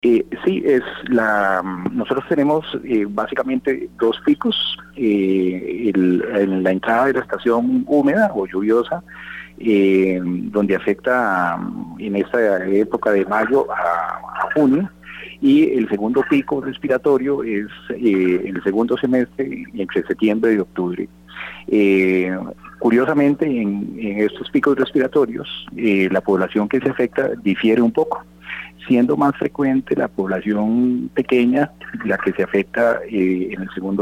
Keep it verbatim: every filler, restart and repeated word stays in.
Eh, sí, es la. Nosotros tenemos eh, básicamente dos picos, eh, el, en la entrada de la estación húmeda o lluviosa, eh, donde afecta um, en esta época de mayo a, a junio, y el segundo pico respiratorio es eh, el segundo semestre entre septiembre y octubre. Eh, curiosamente, en, en estos picos respiratorios, eh, la población que se afecta difiere un poco, siendo más frecuente la población pequeña, la que se afecta eh, en el segundo